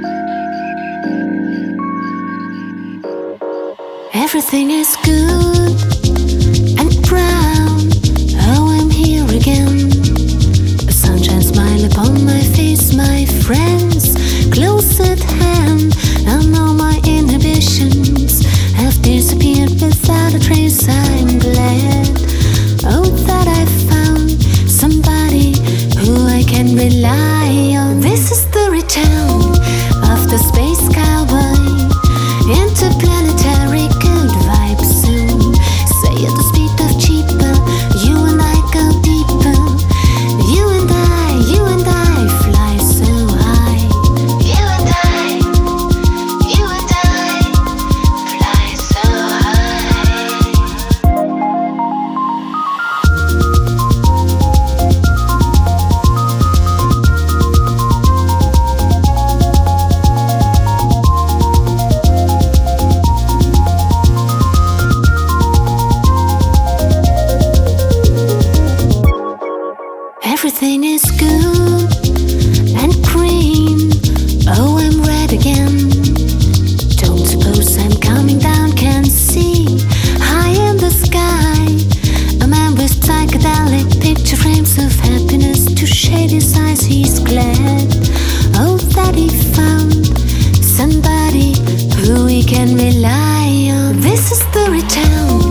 Everything is good and brown. Oh, I'm here again. A sunshine smile upon my face, my friends close at hand. And all my inhibitions have disappeared without a trace. I'm glad, oh, that I found somebody who I can rely on. This is the return of the space cowboy. Interplanetary good vibes soon. Say at the speed of cheaper, you and I go deeper. You and I fly so high. You and I fly so high. Everything is good and green. Oh, I'm red again. Don't suppose I'm coming down, can see high in the sky. A man with psychedelic picture frames of happiness to shade his eyes. He's glad, oh, that he found somebody who he can rely on. This is the return